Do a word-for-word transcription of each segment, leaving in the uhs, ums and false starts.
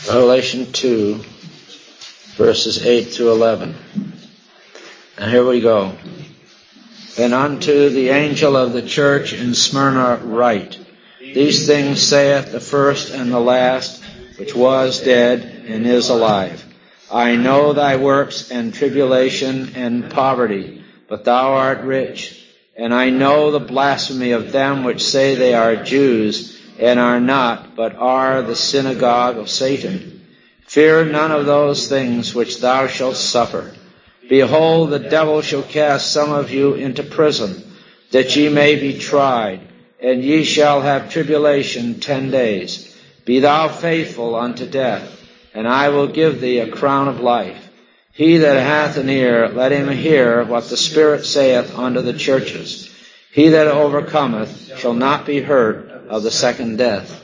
Revelation two, verses eight through eleven. And here we go. And unto the angel of the church in Smyrna write, These things saith the first and the last, which was dead and is alive. I know thy works and tribulation and poverty, but thou art rich. And I know the blasphemy of them which say they are Jews, and are not, but are the synagogue of Satan. Fear none of those things which thou shalt suffer. Behold, the devil shall cast some of you into prison, that ye may be tried, and ye shall have tribulation ten days. Be thou faithful unto death, and I will give thee a crown of life. He that hath an ear, let him hear what the Spirit saith unto the churches. He that overcometh shall not be hurt of the second death.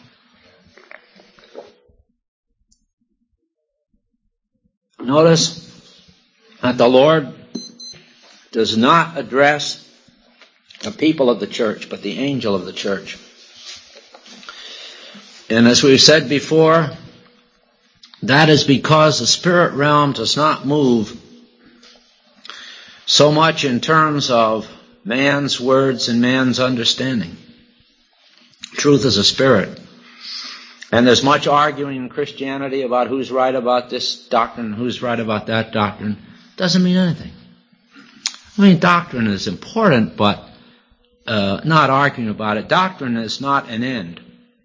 Notice that the Lord does not address the people of the church, but the angel of the church. And as we've said before, that is because the spirit realm does not move so much in terms of man's words and man's understanding. Truth is a spirit. And there's much arguing in Christianity about who's right about this doctrine, who's right about that doctrine. Doesn't mean anything. I mean, doctrine is important, but uh, not arguing about it. Doctrine is not an end.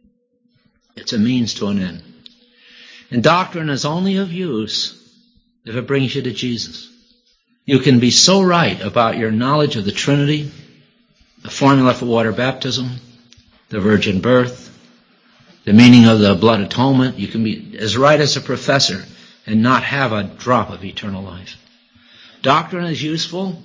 It's a means to an end. And doctrine is only of use if it brings you to Jesus. You can be so right about your knowledge of the Trinity, the formula for water baptism, the virgin birth, the meaning of the blood atonement. You can be as right as a professor and not have a drop of eternal life. Doctrine is useful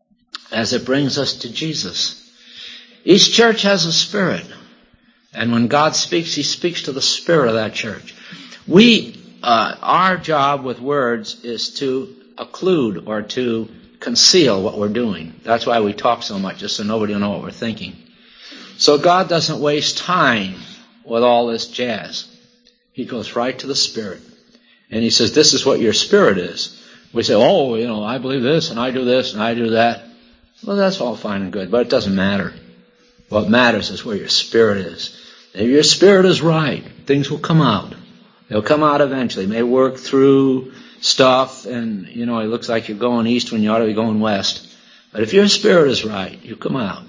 as it brings us to Jesus. Each church has a spirit. And when God speaks, He speaks to the spirit of that church. We, uh, our job with words is to occlude or to conceal what we're doing. That's why we talk so much, just so nobody will know what we're thinking. So God doesn't waste time with all this jazz. He goes right to the spirit. And He says, this is what your spirit is. We say, oh, you know, I believe this, and I do this, and I do that. Well, that's all fine and good, but it doesn't matter. What matters is where your spirit is. If your spirit is right, things will come out. They'll come out eventually. You may work through stuff, and, you know, it looks like you're going east when you ought to be going west. But if your spirit is right, you come out.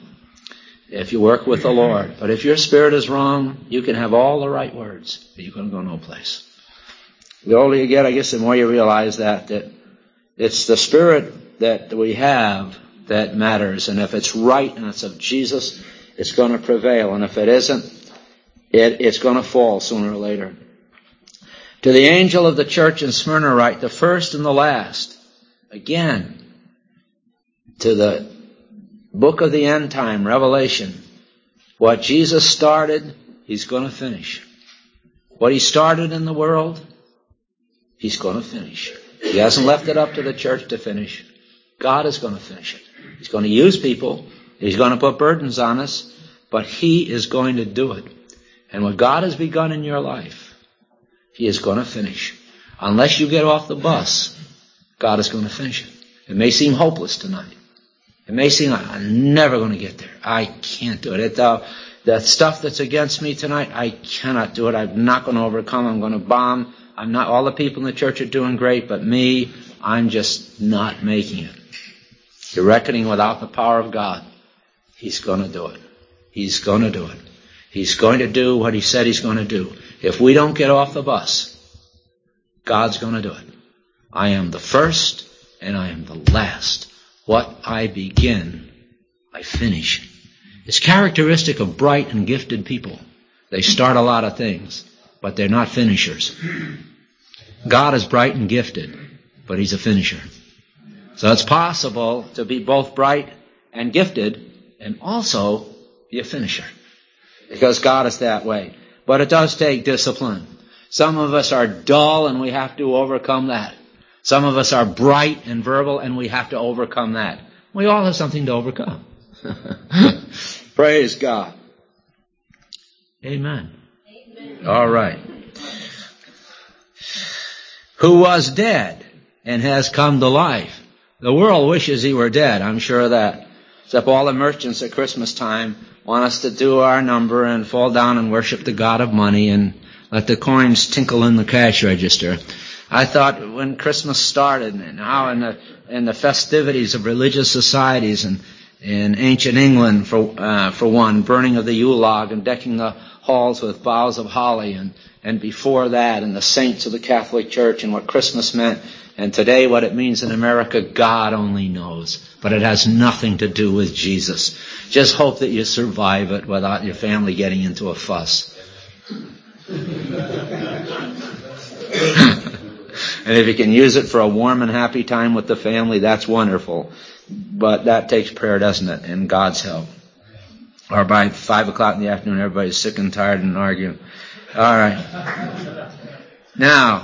If you work with the Lord. But if your spirit is wrong, you can have all the right words, but you're going to go no place. The older you get, I guess, the more you realize that, that it's the spirit that we have that matters. And if it's right and it's of Jesus, it's going to prevail. And if it isn't, it, it's going to fall sooner or later. To the angel of the church in Smyrna write, the first and the last. Again, to the book of the end time, Revelation. What Jesus started, He's going to finish. What He started in the world, He's going to finish. He hasn't left it up to the church to finish. God is going to finish it. He's going to use people. He's going to put burdens on us. But He is going to do it. And what God has begun in your life, He is going to finish. Unless you get off the bus, God is going to finish it. It may seem hopeless tonight. It may seem like I'm never going to get there. I can't do it. it uh, the stuff that's against me tonight, I cannot do it. I'm not going to overcome. I'm going to bomb. I'm not. All the people in the church are doing great, but me, I'm just not making it. You're reckoning without the power of God. He's going to do it. He's going to do it. He's going to do what He said He's going to do. If we don't get off the bus, God's going to do it. I am the first and I am the last. What I begin, I finish. It's characteristic of bright and gifted people. They start a lot of things, but they're not finishers. God is bright and gifted, but He's a finisher. So it's possible to be both bright and gifted and also be a finisher. Because God is that way. But it does take discipline. Some of us are dull and we have to overcome that. Some of us are bright and verbal and we have to overcome that. We all have something to overcome. Praise God. Amen. Amen. All right. who was dead and has come to life. The world wishes he were dead, I'm sure of that. Except all the merchants at Christmas time want us to do our number and fall down and worship the god of money and let the coins tinkle in the cash register. I thought when Christmas started and how in the, in the festivities of religious societies and in ancient England, for uh, for one, burning of the Yule log and decking the halls with boughs of holly, and, and before that, and the saints of the Catholic Church, and what Christmas meant, and today what it means in America, God only knows. But it has nothing to do with Jesus. Just hope that you survive it without your family getting into a fuss. And if you can use it for a warm and happy time with the family, that's wonderful. But that takes prayer, doesn't it? And God's help. Or by five o'clock in the afternoon, everybody's sick and tired and arguing. All right. Now,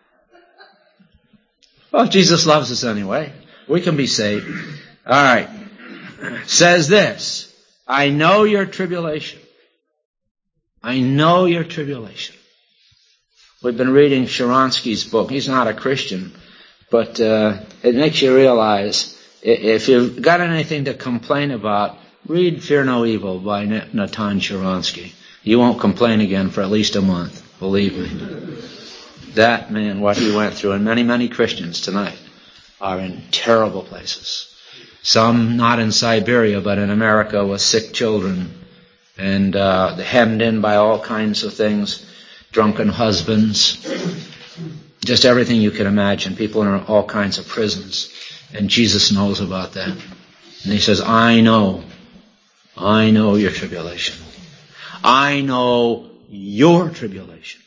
well, Jesus loves us anyway. We can be saved. All right. Says this, I know your tribulation. I know your tribulation. We've been reading Sharansky's book. He's not a Christian, but uh, it makes you realize if you've got anything to complain about, read Fear No Evil by Natan Sharansky. You won't complain again for at least a month, believe me. That man, what he went through, and many, many Christians tonight are in terrible places. Some not in Siberia, but in America with sick children and uh, hemmed in by all kinds of things. Drunken husbands, just everything you can imagine. People in all kinds of prisons. And Jesus knows about that. And he says, I know, I know your tribulation. I know your tribulation.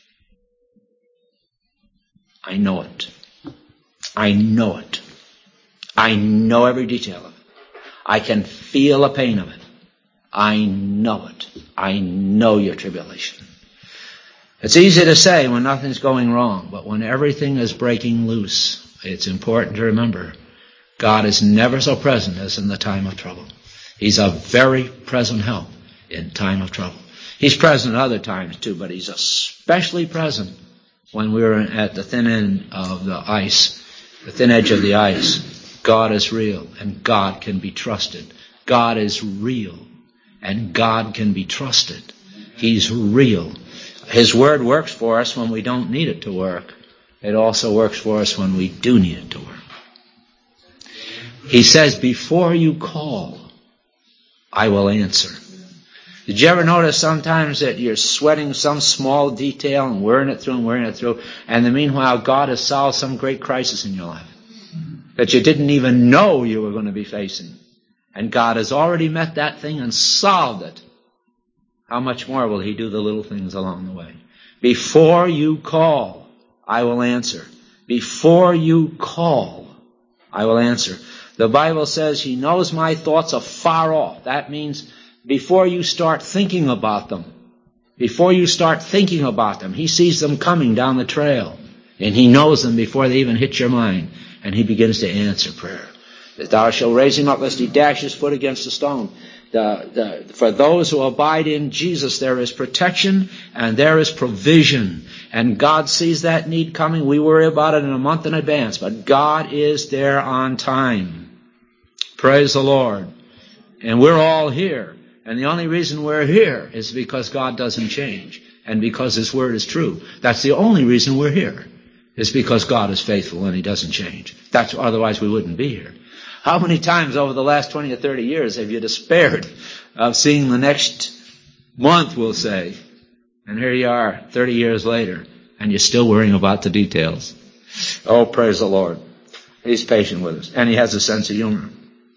I know it. I know it. I know every detail of it. I can feel the pain of it. I know it. I know your tribulation. It's easy to say when nothing's going wrong, but when everything is breaking loose, it's important to remember God is never so present as in the time of trouble. He's a very present help in time of trouble. He's present at other times too, but he's especially present when we're at the thin end of the ice, the thin edge of the ice. God is real and God can be trusted. God is real and God can be trusted. He's real. His word works for us when we don't need it to work. It also works for us when we do need it to work. He says, before you call, I will answer. Did you ever notice sometimes that you're sweating some small detail and worrying it through and worrying it through, and then meanwhile God has solved some great crisis in your life that you didn't even know you were going to be facing? And God has already met that thing and solved it. How much more will he do the little things along the way? Before you call, I will answer. Before you call, I will answer. The Bible says he knows my thoughts afar off. That means before you start thinking about them, before you start thinking about them, he sees them coming down the trail. And he knows them before they even hit your mind. And he begins to answer prayer. That thou shalt raise him up lest he dash his foot against a stone. The, the, for those who abide in Jesus, there is protection and there is provision. And God sees that need coming. We worry about it in a month in advance, but God is there on time. Praise the Lord. And we're all here. And the only reason we're here is because God doesn't change and because his word is true. That's the only reason we're here, is because God is faithful and he doesn't change. That's, otherwise we wouldn't be here. How many times over the last twenty or thirty years have you despaired of seeing the next month, we'll say, and here you are thirty years later, and you're still worrying about the details? Oh, praise the Lord. He's patient with us, and he has a sense of humor.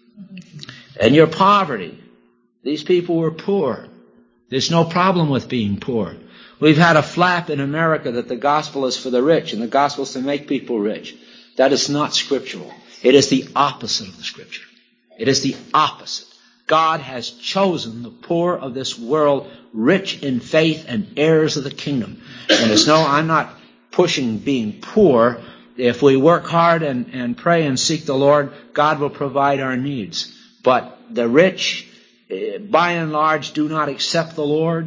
And your poverty. These people were poor. There's no problem with being poor. We've had a flap in America that the gospel is for the rich, and the gospel is to make people rich. That is not scriptural. It is the opposite of the scripture. It is the opposite. God has chosen the poor of this world rich in faith and heirs of the kingdom. And it's no, I'm not pushing being poor. If we work hard and, and pray and seek the Lord, God will provide our needs. But the rich, by and large, do not accept the Lord.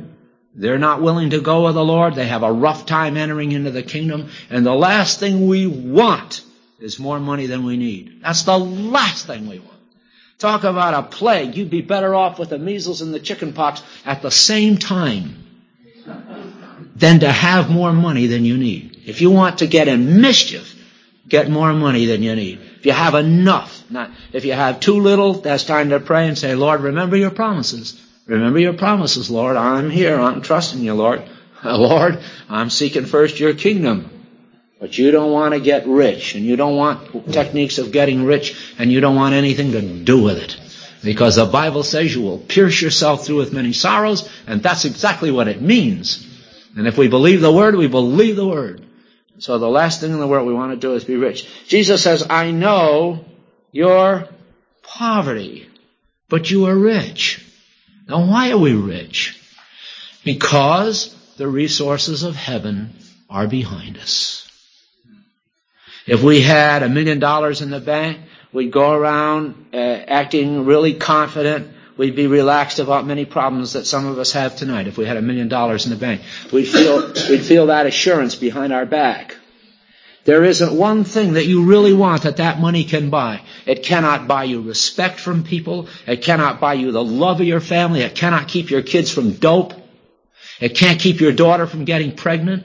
They're not willing to go with the Lord. They have a rough time entering into the kingdom. And the last thing we want is more money than we need. That's the last thing we want. Talk about a plague. You'd be better off with the measles and the chicken pox at the same time than to have more money than you need. If you want to get in mischief, get more money than you need. If you have enough, not if you have too little, that's time to pray and say, Lord, remember your promises. Remember your promises, Lord. I'm here. I'm trusting you, Lord. Lord, I'm seeking first your kingdom. But you don't want to get rich, and you don't want techniques of getting rich, and you don't want anything to do with it. Because the Bible says you will pierce yourself through with many sorrows, and that's exactly what it means. And if we believe the Word, we believe the Word. So the last thing in the world we want to do is be rich. Jesus says, I know your poverty, but you are rich. Now why are we rich? Because the resources of heaven are behind us. If we had a million dollars in the bank, we'd go around uh, acting really confident. We'd be relaxed about many problems that some of us have tonight. If we had a million dollars in the bank, we'd feel we'd feel that assurance behind our back. There isn't one thing that you really want that that money can buy. It cannot buy you respect from people. It cannot buy you the love of your family. It cannot keep your kids from dope. It can't keep your daughter from getting pregnant.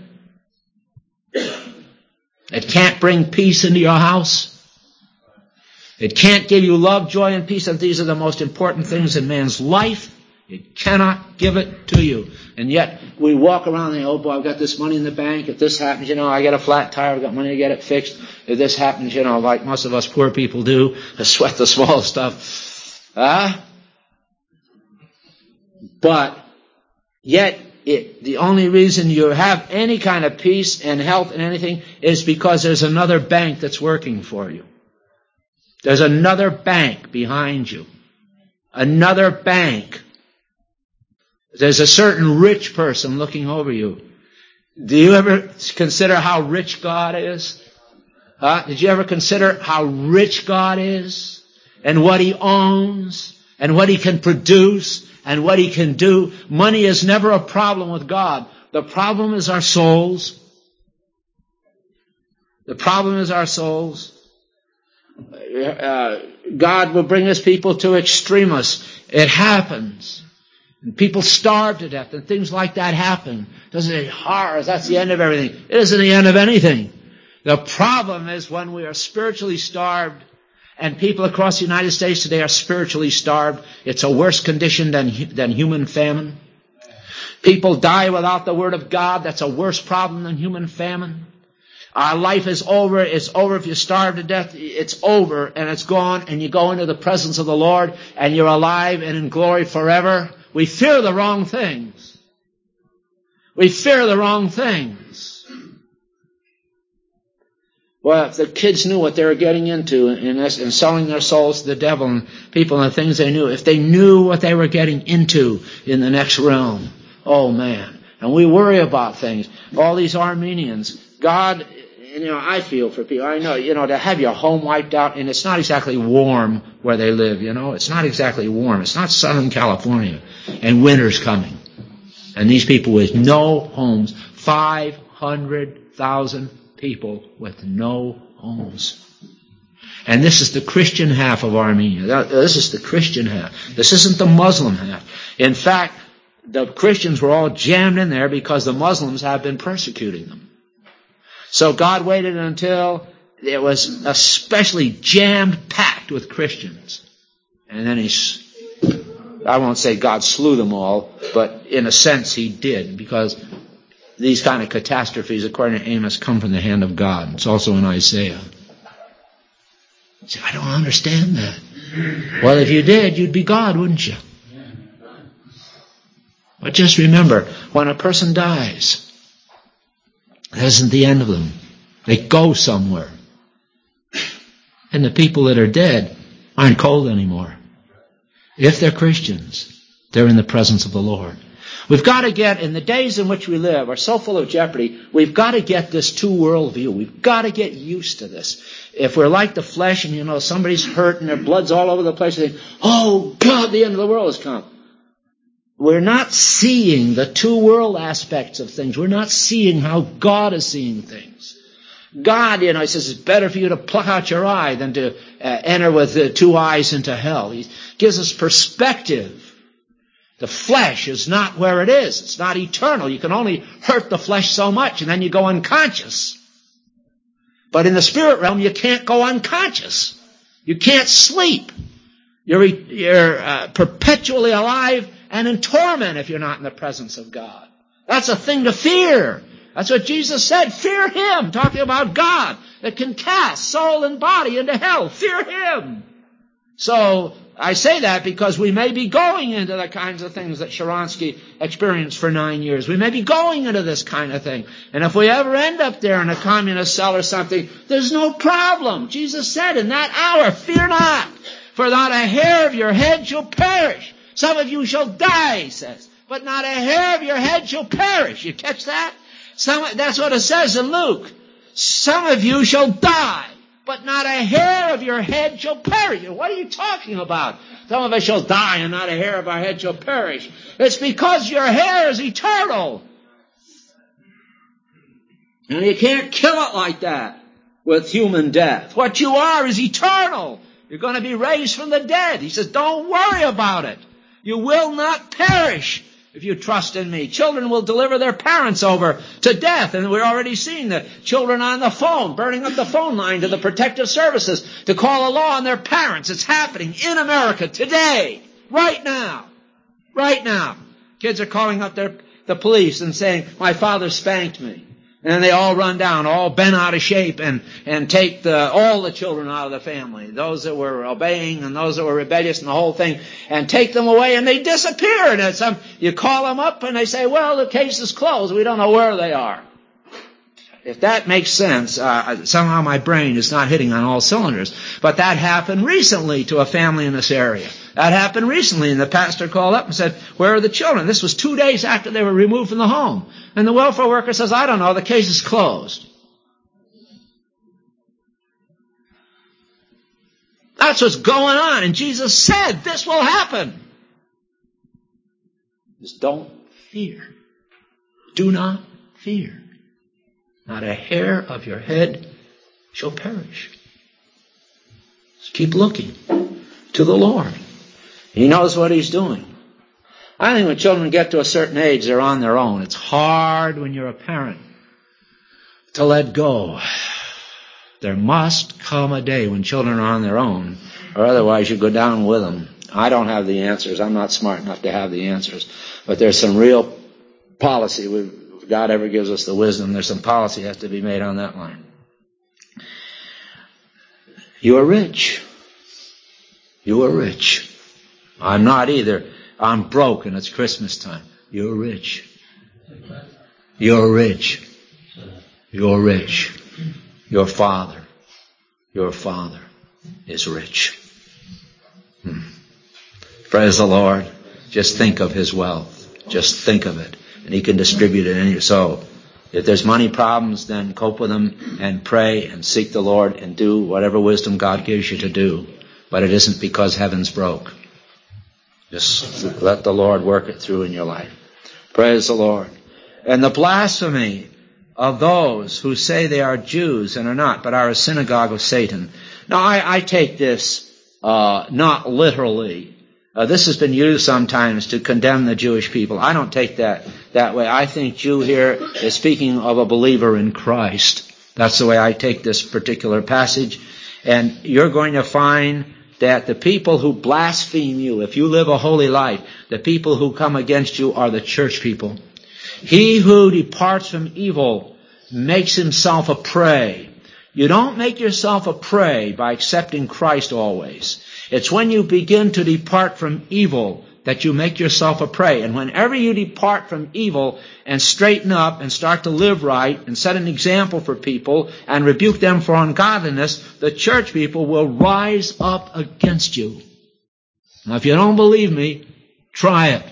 It can't bring peace into your house. It can't give you love, joy, and peace. And these are the most important things in man's life. It cannot give it to you. And yet we walk around and, oh boy, I've got this money in the bank. If this happens, you know, I get a flat tire. I've got money to get it fixed. If this happens, you know, like most of us poor people do, to sweat the small stuff. Ah? But yet it, the only reason you have any kind of peace and health and anything is because there's another bank that's working for you. There's another bank behind you. Another bank. There's a certain rich person looking over you. Do you ever consider how rich God is? Huh? Did you ever consider how rich God is? And what He owns? And what He can produce? And what He can do? Money is never a problem with God. The problem is our souls. The problem is our souls. Uh, God will bring His people to extremists. It happens. And people starve to death and things like that happen. Doesn't it horrors? That's the end of everything. It isn't the end of anything. The problem is when we are spiritually starved, and people across the United States today are spiritually starved. It's a worse condition than, than human famine. People die without the Word of God. That's a worse problem than human famine. Our life is over. It's over if you starve to death. It's over and it's gone, and you go into the presence of the Lord and you're alive and in glory forever. We fear the wrong things. We fear the wrong things. Well, if the kids knew what they were getting into in this, and selling their souls to the devil and people and the things they knew, if they knew what they were getting into in the next realm, oh man. And we worry about things. All these Armenians, God, you know, I feel for people. I know, you know, to have your home wiped out, and it's not exactly warm where they live, you know. It's not exactly warm. It's not Southern California. And winter's coming. And these people with no homes, five hundred thousand people with no homes. And this is the Christian half of Armenia. This is the Christian half. This isn't the Muslim half. In fact, the Christians were all jammed in there because the Muslims have been persecuting them. So God waited until it was especially jammed-packed with Christians. And then He, I won't say God slew them all, but in a sense He did, because these kind of catastrophes, according to Amos, come from the hand of God. It's also in Isaiah. You say, I don't understand that. Well, if you did, you'd be God, wouldn't you? But just remember, when a person dies, that isn't the end of them. They go somewhere. And the people that are dead aren't cold anymore. If they're Christians, they're in the presence of the Lord. We've got to get, in the days in which we live are so full of jeopardy, we've got to get this two-world view. We've got to get used to this. If we're like the flesh and, you know, somebody's hurt and their blood's all over the place, they think, oh, God, the end of the world has come. we're not seeing the two-world aspects of things. We're not seeing how God is seeing things. God, you know, he says it's better for you to pluck out your eye than to uh, enter with uh, two eyes into hell. He gives us perspective. The flesh is not where it is. It's not eternal. You can only hurt the flesh so much, and then you go unconscious. But in the spirit realm, you can't go unconscious. You can't sleep. You're, you're uh, perpetually alive and in torment if you're not in the presence of God. That's a thing to fear. That's what Jesus said. Fear Him, talking about God that can cast soul and body into hell. Fear Him. So I say that because we may be going into the kinds of things that Sharansky experienced for nine years. We may be going into this kind of thing. And if we ever end up there in a communist cell or something, there's no problem. Jesus said in that hour, fear not, for not a hair of your head shall perish. Some of you shall die, he says, but not a hair of your head shall perish. You catch that? Some, that's what it says in Luke. Some of you shall die, but not a hair of your head shall perish. What are you talking about? Some of us shall die and not a hair of our head shall perish. It's because your hair is eternal. And you can't kill it like that with human death. What you are is eternal. You're going to be raised from the dead. He says, don't worry about it. You will not perish if you trust in me. Children will deliver their parents over to death. And we're already seeing the children on the phone, burning up the phone line to the protective services to call a law on their parents. It's happening in America today, right now, right now. Kids are calling up their, the police and saying, my father spanked me. And then they all run down, all bent out of shape, and, and take the, all the children out of the family, those that were obeying and those that were rebellious and the whole thing, and take them away, and they disappear. And it's, um, you call them up, and they say, well, the case is closed. We don't know where they are. If that makes sense, uh, somehow my brain is not hitting on all cylinders. But that happened recently to a family in this area. That happened recently, and the pastor called up and said, where are the children? This was two days after they were removed from the home. And the welfare worker says, I don't know, the case is closed. That's what's going on. And Jesus said, this will happen. Just don't fear. Do not fear. Not a hair of your head shall perish. Just keep looking to the Lord. He knows what He's doing. I think when children get to a certain age, they're on their own. It's hard when you're a parent to let go. There must come a day when children are on their own, or otherwise you go down with them. I don't have the answers. I'm not smart enough to have the answers. But there's some real policy. If God ever gives us the wisdom, there's some policy that has to be made on that line. You are rich. You are rich. I'm not either. I'm broke and it's Christmas time. You're rich. You're rich. You're rich. Your father, your father is rich. Hmm. Praise the Lord. Just think of His wealth. Just think of it. And He can distribute it in you. So, if there's money problems, then cope with them and pray and seek the Lord and do whatever wisdom God gives you to do. But it isn't because heaven's broke. Just let the Lord work it through in your life. Praise the Lord. And the blasphemy of those who say they are Jews and are not, but are a synagogue of Satan. Now, I, I take this uh, not literally. Uh, this has been used sometimes to condemn the Jewish people. I don't take that that way. I think Jew here is speaking of a believer in Christ. That's the way I take this particular passage. And you're going to find that the people who blaspheme you, if you live a holy life, the people who come against you are the church people. He who departs from evil makes himself a prey. You don't make yourself a prey by accepting Christ always. It's when you begin to depart from evil that you make yourself a prey. And whenever you depart from evil and straighten up and start to live right and set an example for people and rebuke them for ungodliness, the church people will rise up against you. Now, if you don't believe me, try it.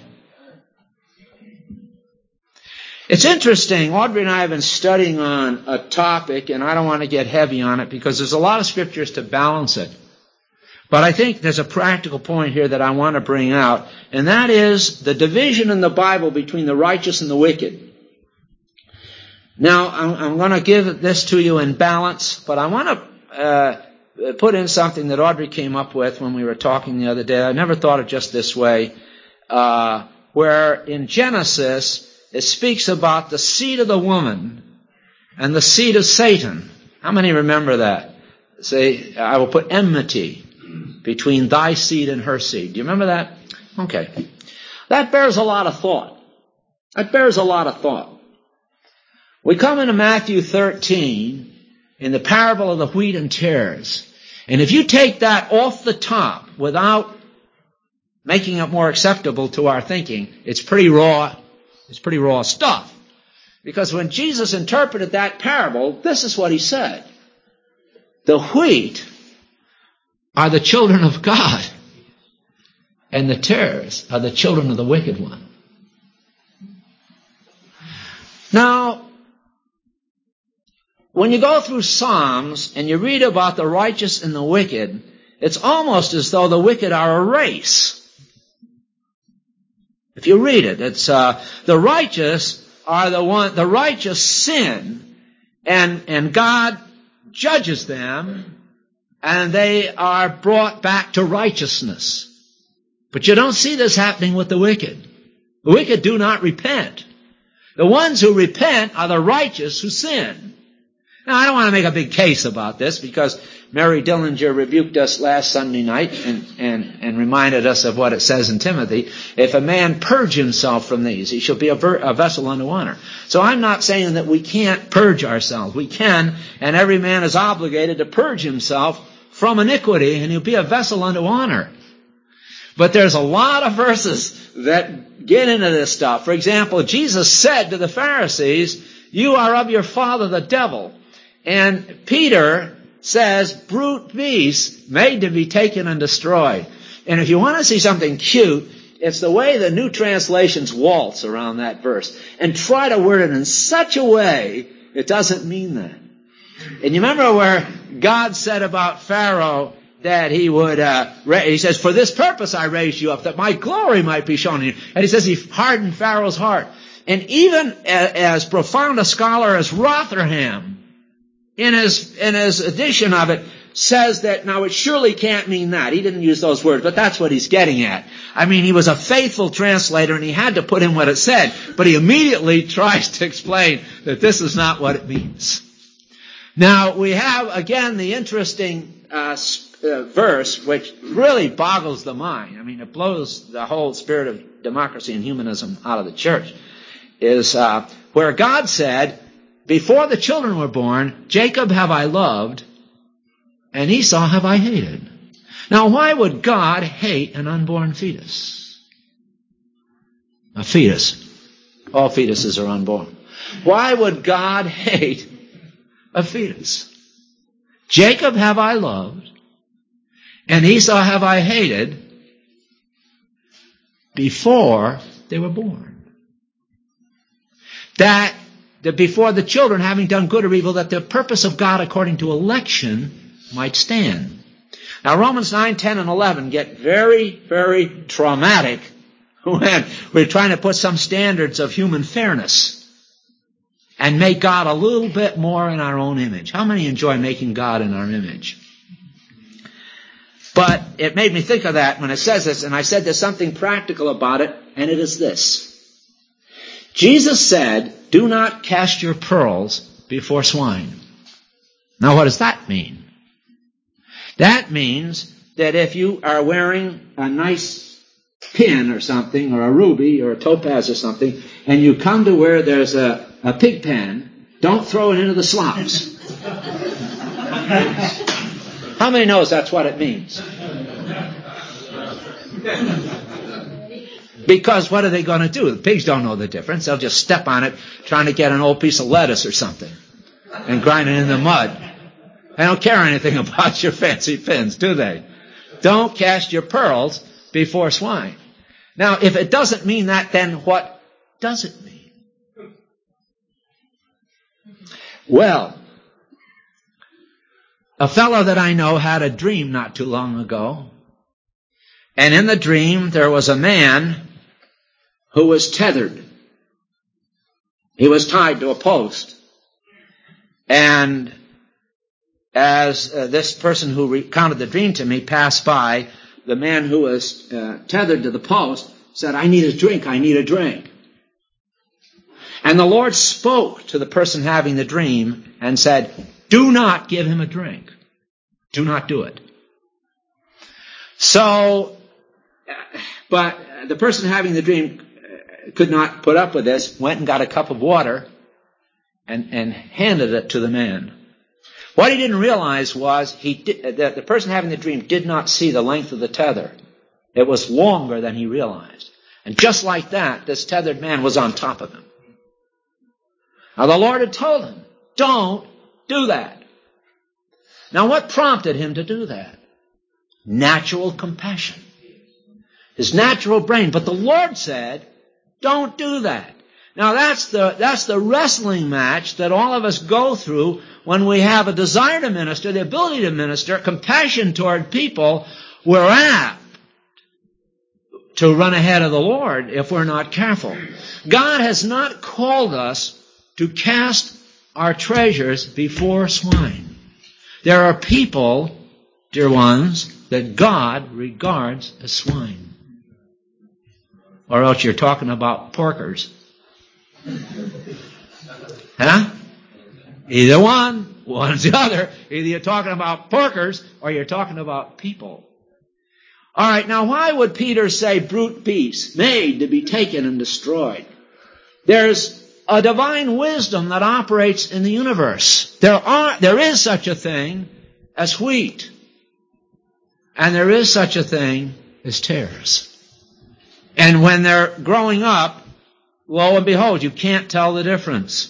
It's interesting. Audrey and I have been studying on a topic, and I don't want to get heavy on it because there's a lot of scriptures to balance it. But I think there's a practical point here that I want to bring out, and that is the division in the Bible between the righteous and the wicked. Now, I'm, I'm going to give this to you in balance, but I want to uh, put in something that Audrey came up with when we were talking the other day. I never thought of just this way, uh, where in Genesis it speaks about the seed of the woman and the seed of Satan. How many remember that? Say, I will put enmity between thy seed and her seed. Do you remember that? Okay. That bears a lot of thought. That bears a lot of thought. We come into Matthew thirteen in the parable of the wheat and tares. And if you take that off the top without making it more acceptable to our thinking, it's pretty raw, it's pretty raw stuff. Because when Jesus interpreted that parable, this is what he said. The wheat are the children of God, and the tares are the children of the wicked one. Now, when you go through Psalms and you read about the righteous and the wicked, it's almost as though the wicked are a race. If you read it, it's uh, the righteous are the one. The righteous sin, and and God judges them, and they are brought back to righteousness. But you don't see this happening with the wicked. The wicked do not repent. The ones who repent are the righteous who sin. Now, I don't want to make a big case about this because Mary Dillinger rebuked us last Sunday night and, and, and reminded us of what it says in Timothy. If a man purge himself from these, he shall be a, ver- a vessel unto honor. So I'm not saying that we can't purge ourselves. We can, and every man is obligated to purge himself from iniquity, and he'll be a vessel unto honor. But there's a lot of verses that get into this stuff. For example, Jesus said to the Pharisees, you are of your father the devil. And Peter says, brute beasts made to be taken and destroyed. And if you want to see something cute, it's the way the new translations waltz around that verse and try to word it in such a way it doesn't mean that. And you remember where God said about Pharaoh that he would, uh, ra- he says, for this purpose I raised you up, that my glory might be shown in you. And he says he hardened Pharaoh's heart. And even a- as profound a scholar as Rotherham, in his, in his edition of it, says that, now it surely can't mean that. He didn't use those words, but that's what he's getting at. I mean, he was a faithful translator and he had to put in what it said, but he immediately tries to explain that this is not what it means. Now, we have, again, the interesting uh, uh, verse, which really boggles the mind. I mean, it blows the whole spirit of democracy and humanism out of the church, is uh, where God said, before the children were born, Jacob have I loved, and Esau have I hated. Now, why would God hate an unborn fetus? A fetus. All fetuses are unborn. Why would God hate a fetus? Jacob have I loved, and Esau have I hated before they were born. That that before the children, having done good or evil, that the purpose of God according to election might stand. Now, Romans nine, ten, and eleven get very, very traumatic when we're trying to put some standards of human fairness and make God a little bit more in our own image. How many enjoy making God in our image? But it made me think of that when it says this, and I said there's something practical about it, and it is this. Jesus said, do not cast your pearls before swine. Now, what does that mean? That means that if you are wearing a nice pin or something, or a ruby or a topaz or something, and you come to where there's a, a pig pen, don't throw it into the slops. How many knows that's what it means? Because what are they going to do? The pigs don't know the difference. They'll just step on it trying to get an old piece of lettuce or something and grind it in the mud. They don't care anything about your fancy pins, do they? Don't cast your pearls before swine. Now, if it doesn't mean that, then what does it mean? Well, A fellow that I know had a dream not too long ago. And in the dream, there was a man who was tethered. He was tied to a post. And as uh, this person who recounted the dream to me passed by, the man who was uh, tethered to the post said, I need a drink, I need a drink. And the Lord spoke to the person having the dream and said, do not give him a drink. Do not do it. So, but the person having the dream could not put up with this, went and got a cup of water and, and handed it to the man. What he didn't realize was he did, that the person having the dream did not see the length of the tether. It was longer than he realized. And just like that, this tethered man was on top of him. Now the Lord had told him, don't do that. Now what prompted him to do that? Natural compassion. His natural brain. But the Lord said, don't do that. Now that's the, that's the wrestling match that all of us go through when we have a desire to minister, the ability to minister, compassion toward people. We're apt to run ahead of the Lord if we're not careful. God has not called us to cast our treasures before swine. There are people, dear ones, that God regards as swine. Or else you're talking about porkers. Huh? Either one, one's the other. Either you're talking about porkers or you're talking about people. All right, now why would Peter say brute beasts, made to be taken and destroyed? There's a divine wisdom that operates in the universe. There are, there is such a thing as wheat. And there is such a thing as tares. And when they're growing up, lo and behold, you can't tell the difference.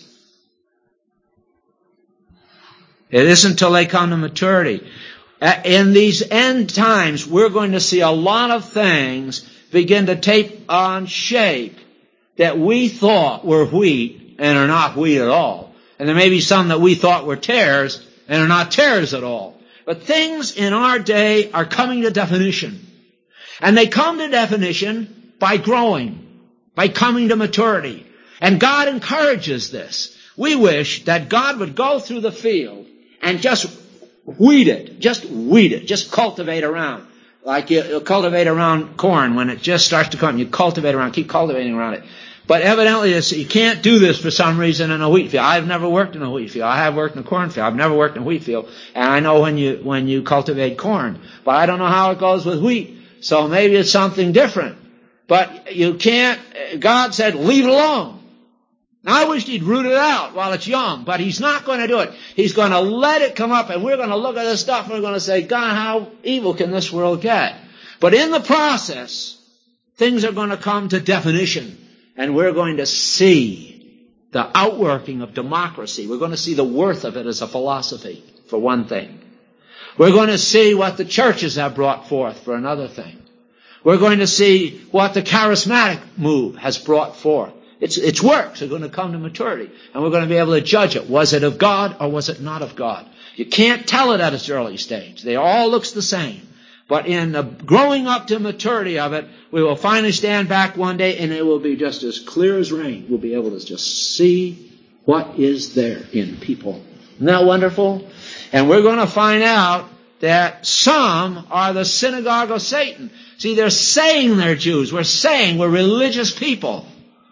It isn't until they come to maturity. In these end times, we're going to see a lot of things begin to take on shape that we thought were wheat and are not wheat at all. And there may be some that we thought were tares and are not tares at all. But things in our day are coming to definition. And they come to definition by growing, by coming to maturity. And God encourages this. We wish that God would go through the field and just weed it, just weed it, just cultivate around. Like you, you cultivate around corn when it just starts to come. You cultivate around, keep cultivating around it. But evidently it's, you can't do this for some reason in a wheat field. I've never worked in a wheat field. I have worked in a corn field. I've never worked in a wheat field. And I know when you, when you cultivate corn. But I don't know how it goes with wheat. So maybe it's something different. But you can't, God said, leave it alone. Now I wish he'd root it out while it's young, but he's not going to do it. He's going to let it come up, and we're going to look at this stuff and we're going to say, God, how evil can this world get? But in the process, things are going to come to definition, and we're going to see the outworking of democracy. We're going to see the worth of it as a philosophy, for one thing. We're going to see what the churches have brought forth, for another thing. We're going to see what the charismatic move has brought forth. Its, its works are going to come to maturity, and we're going to be able to judge it. Was it of God or was it not of God? You can't tell it at its early stage. They all looks the same. But in the growing up to maturity of it, we will finally stand back one day and it will be just as clear as rain. We'll be able to just see what is there in people. Isn't that wonderful? And we're going to find out that some are the synagogue of Satan. See, they're saying they're Jews. We're saying we're religious people.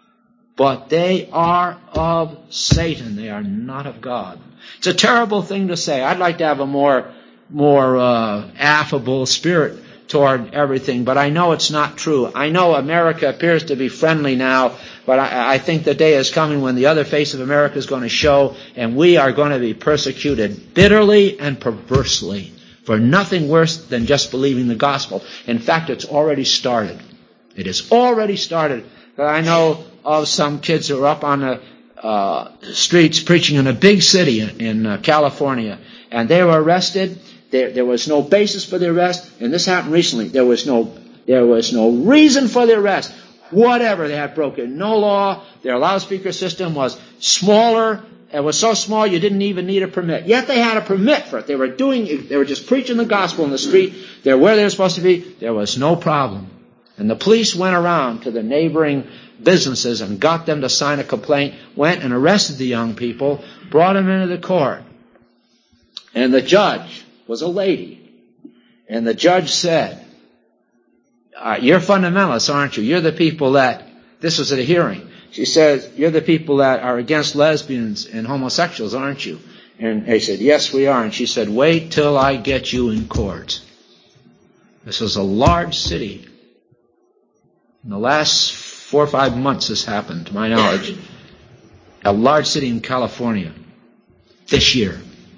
But they are of Satan. They are not of God. It's a terrible thing to say. I'd like to have a more, more uh, affable spirit toward everything, but I know it's not true. I know America appears to be friendly now, but I, I think the day is coming when the other face of America is going to show, and we are going to be persecuted bitterly and perversely for nothing worse than just believing the gospel. In fact, it's already started. It has already started. I know of some kids who are up on the uh, streets preaching in a big city in, in uh, California, and they were arrested. There, there was no basis for the arrest, and this happened recently. There was no, there was no reason for the arrest. Whatever, they had broken no law. Their loudspeaker system was smaller It was so small you didn't even need a permit. Yet they had a permit for it. They were doing, they were just preaching the gospel in the street. They're where they were supposed to be. There was no problem. And the police went around to the neighboring businesses and got them to sign a complaint, went and arrested the young people, brought them into the court. And the judge was a lady. And the judge said, uh, you're fundamentalists, aren't you? You're the people that, this was at a hearing. She says, you're the people that are against lesbians and homosexuals, aren't you? And they said, yes, we are. And she said, wait till I get you in court. This was a large city. In the last four or five months this happened, to my knowledge. A large city in California. This year.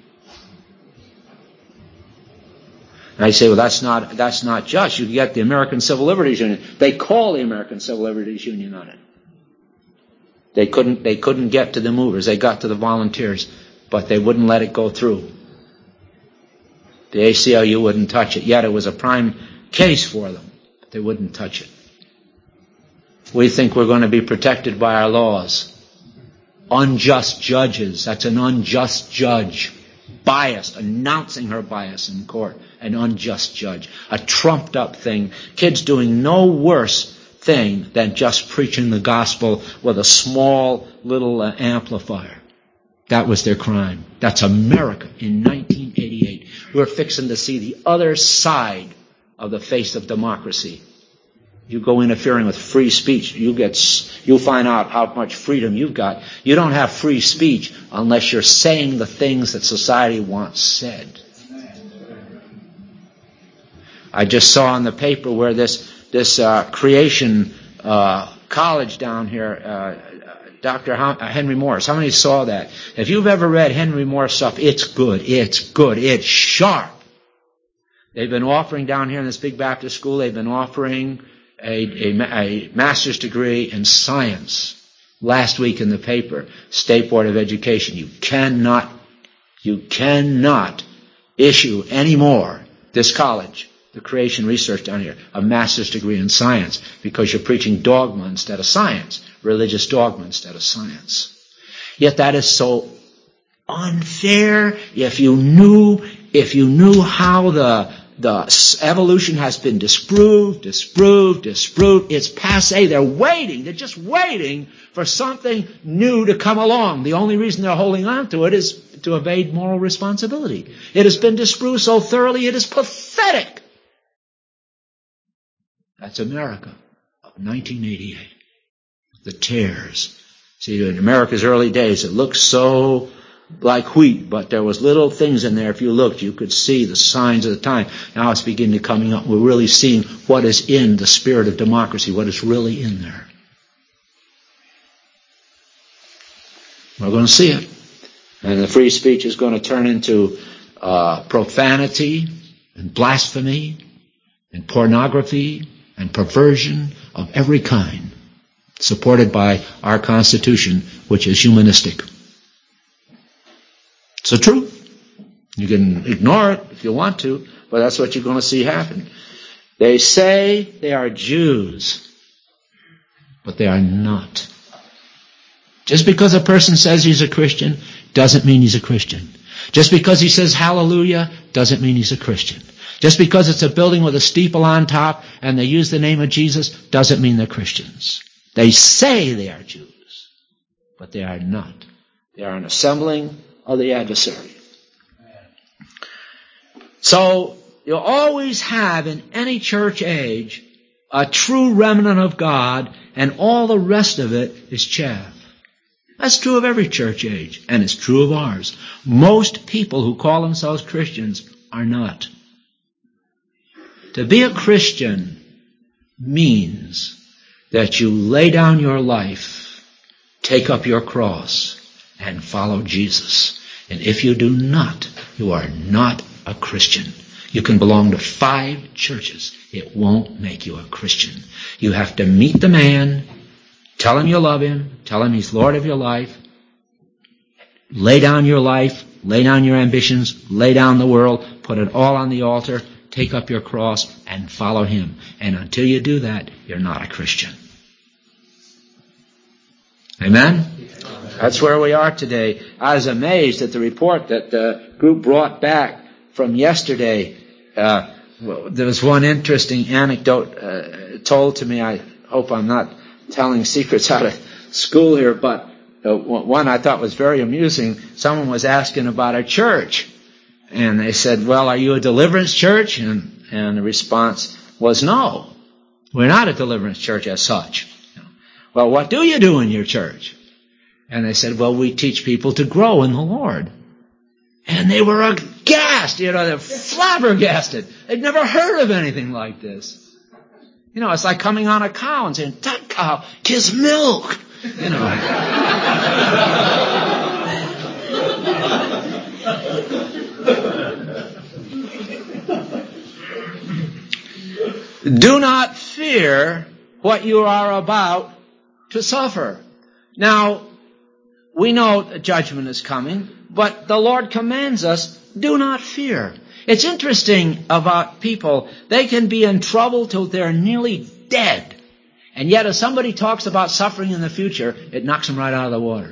And I say, well, that's not, that's not just. You get the American Civil Liberties Union. They call the American Civil Liberties Union on it. They couldn't, they couldn't get to the movers. They got to the volunteers, but they wouldn't let it go through. The A C L U wouldn't touch it. Yet it was a prime case for them, but they wouldn't touch it. We think we're going to be protected by our laws. Unjust judges. That's an unjust judge. Biased, announcing her bias in court. An unjust judge. A trumped up thing. Kids doing no worse thing than just preaching the gospel with a small little uh, amplifier. That was their crime. That's America in nineteen eighty-eight. We're fixing to see the other side of the face of democracy. You go interfering with free speech, you get, you'll find out how much freedom you've got. You don't have free speech unless you're saying the things that society wants said. I just saw in the paper where this this uh, creation uh, college down here, uh, Doctor Henry Morris. How many saw that? If you've ever read Henry Morris stuff, it's good. It's good. It's sharp. They've been offering down here in this big Baptist school, they've been offering a, a, a master's degree in science. Last week in the paper, State Board of Education. You cannot, you cannot issue anymore, this college, the creation research down here, a master's degree in science, because you're preaching dogma instead of science, religious dogma instead of science. Yet that is so unfair. If you knew, if you knew how the the evolution has been disproved, disproved, disproved, it's passé. They're waiting. They're just waiting for something new to come along. The only reason they're holding on to it is to evade moral responsibility. It has been disproved so thoroughly, it is pathetic. That's America of nineteen eighty-eight. The tares. See, in America's early days, it looked so like wheat, but there was little things in there. If you looked, you could see the signs of the time. Now it's beginning to coming up. We're really seeing what is in the spirit of democracy, what is really in there. We're going to see it. And the free speech is going to turn into uh, profanity and blasphemy and pornography and perversion of every kind, supported by our Constitution, which is humanistic. It's the truth. You can ignore it if you want to, but that's what you're going to see happen. They say they are Jews, but they are not. Just because a person says he's a Christian doesn't mean he's a Christian. Just because he says hallelujah doesn't mean he's a Christian. Just because it's a building with a steeple on top and they use the name of Jesus doesn't mean they're Christians. They say they are Jews, but they are not. They are an assembling of the adversary. So you'll always have in any church age a true remnant of God, and all the rest of it is chaff. That's true of every church age, and it's true of ours. Most people who call themselves Christians are not. To be a Christian means that you lay down your life, take up your cross, and follow Jesus. And if you do not, you are not a Christian. You can belong to five churches. It won't make you a Christian. You have to meet the man, tell him you love him, tell him he's Lord of your life, lay down your life, lay down your ambitions, lay down the world, put it all on the altar, take up your cross, and follow him. And until you do that, you're not a Christian. Amen? That's where we are today. I was amazed at the report that the group brought back from yesterday. Uh, there was one interesting anecdote uh, told to me. I hope I'm not telling secrets out of school here, but uh, one I thought was very amusing. Someone was asking about a church, and they said, well, are you a deliverance church? And, and the response was, no, we're not a deliverance church as such. Well, what do you do in your church? And they said, well, we teach people to grow in the Lord. And they were aghast, you know, they're flabbergasted. They'd never heard of anything like this. You know, it's like coming on a cow and saying, that cow gives milk. You know. Do not fear what you are about to suffer. Now, we know that judgment is coming, but the Lord commands us, do not fear. It's interesting about people. They can be in trouble till they're nearly dead. And yet if somebody talks about suffering in the future, it knocks them right out of the water.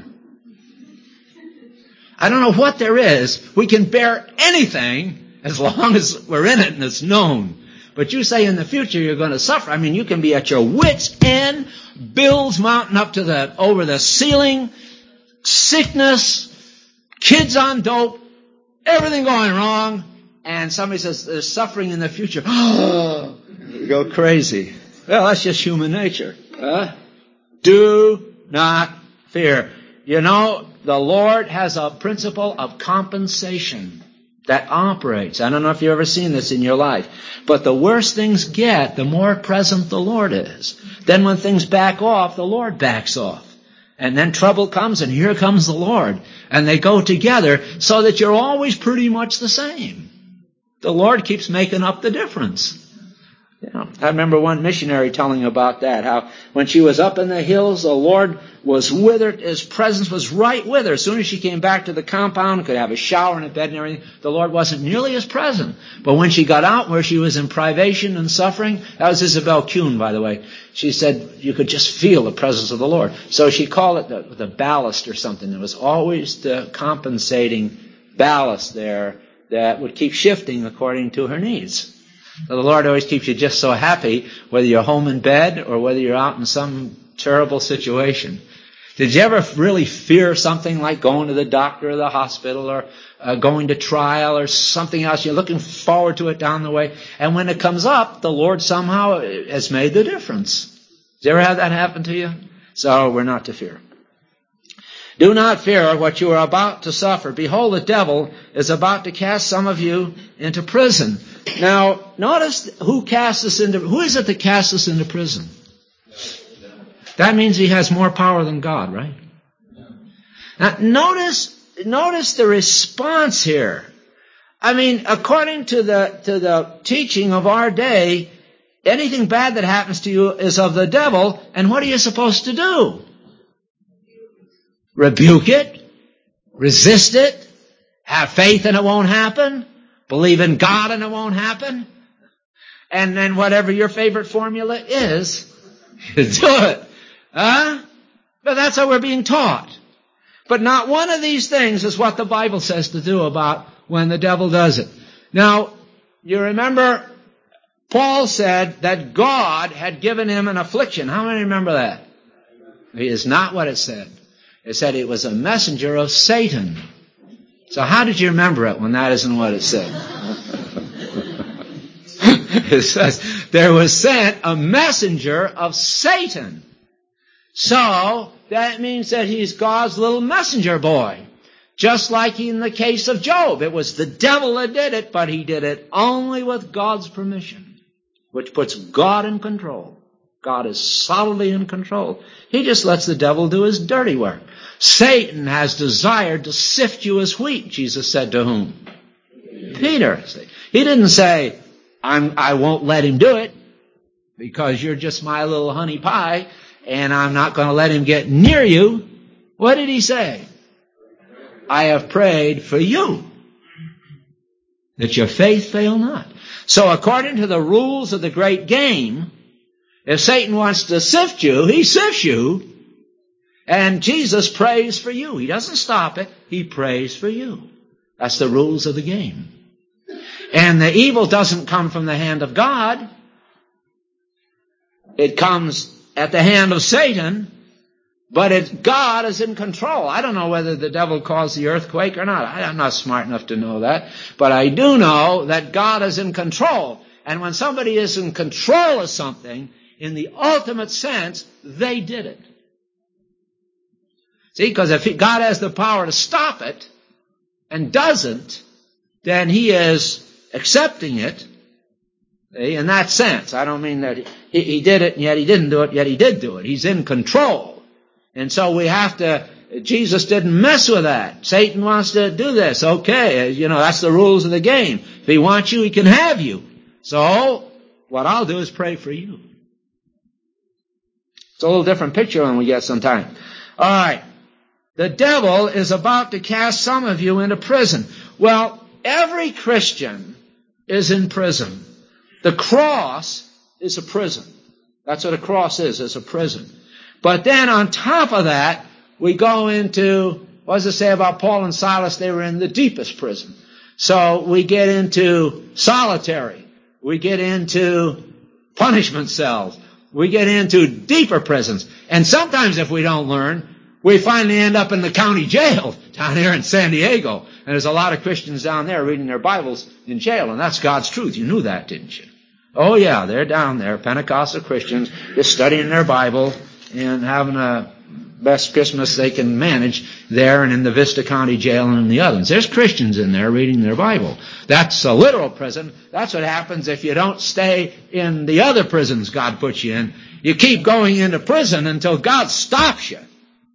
I don't know what there is. We can bear anything as long as we're in it and it's known. But you say in the future you're going to suffer. I mean, you can be at your wit's end, bills mounting up to the over the ceiling, sickness, kids on dope, everything going wrong, and somebody says there's suffering in the future. Oh, you go crazy. Well, that's just human nature. Huh? Do not fear. You know, the Lord has a principle of compensation that operates. I don't know if you've ever seen this in your life, but the worse things get, the more present the Lord is. Then when things back off, the Lord backs off. And then trouble comes, and here comes the Lord. And they go together so that you're always pretty much the same. The Lord keeps making up the difference. You know, I remember one missionary telling about that, how when she was up in the hills, the Lord was with her. His presence was right with her. As soon as she came back to the compound, could have a shower and a bed and everything, the Lord wasn't nearly as present. But when she got out where she was in privation and suffering, that was Isabel Kuhn, by the way, she said you could just feel the presence of the Lord. So she called it the, the ballast or something. It was always the compensating ballast there that would keep shifting according to her needs. So the Lord always keeps you just so happy, whether you're home in bed or whether you're out in some terrible situation. Did you ever really fear something like going to the doctor or the hospital or uh, going to trial or something else? You're looking forward to it down the way. And when it comes up, the Lord somehow has made the difference. Did you ever have that happen to you? So we're not to fear. Do not fear what you are about to suffer. Behold, the devil is about to cast some of you into prison. Now, notice who casts us into, who is it that casts us into prison? That means he has more power than God, right? Now, notice, notice the response here. I mean, according to the, to the teaching of our day, anything bad that happens to you is of the devil, and what are you supposed to do? Rebuke it, resist it, have faith and it won't happen, believe in God and it won't happen, and then whatever your favorite formula is, you do it. Huh? But that's how we're being taught. But not one of these things is what the Bible says to do about when the devil does it. Now, you remember Paul said that God had given him an affliction. How many remember that? It is not what it said. It said it was a messenger of Satan. So how did you remember it when that isn't what it said? It says there was sent a messenger of Satan. So that means that he's God's little messenger boy. Just like in the case of Job. It was the devil that did it, but he did it only with God's permission, which puts God in control. God is solidly in control. He just lets the devil do his dirty work. Satan has desired to sift you as wheat, Jesus said to whom? Peter. He didn't say, I'm, I won't let him do it because you're just my little honey pie and I'm not going to let him get near you. What did he say? I have prayed for you that your faith fail not. So according to the rules of the great game, if Satan wants to sift you, he sifts you. And Jesus prays for you. He doesn't stop it. He prays for you. That's the rules of the game. And the evil doesn't come from the hand of God. It comes at the hand of Satan, but it, God is in control. I don't know whether the devil caused the earthquake or not. I'm not smart enough to know that. But I do know that God is in control. And when somebody is in control of something, in the ultimate sense, they did it. See, because if God has the power to stop it and doesn't, then he is accepting it. In that sense, I don't mean that he, he did it and yet he didn't do it, yet he did do it. He's in control. And so we have to, Jesus didn't mess with that. Satan wants to do this. Okay, you know, that's the rules of the game. If he wants you, he can have you. So, what I'll do is pray for you. It's a little different picture when we get some time. All right. The devil is about to cast some of you into prison. Well, every Christian is in prison. The cross is a prison. That's what a cross is, it's a prison. But then on top of that, we go into, what does it say about Paul and Silas? They were in the deepest prison. So we get into solitary. We get into punishment cells. We get into deeper prisons. And sometimes if we don't learn, we finally end up in the county jail down here in San Diego. And there's a lot of Christians down there reading their Bibles in jail. And that's God's truth. You knew that, didn't you? Oh yeah, they're down there, Pentecostal Christians, just studying their Bible and having a best Christmas they can manage there and in the Vista County Jail and in the others. There's Christians in there reading their Bible. That's a literal prison. That's what happens if you don't stay in the other prisons God puts you in. You keep going into prison until God stops you.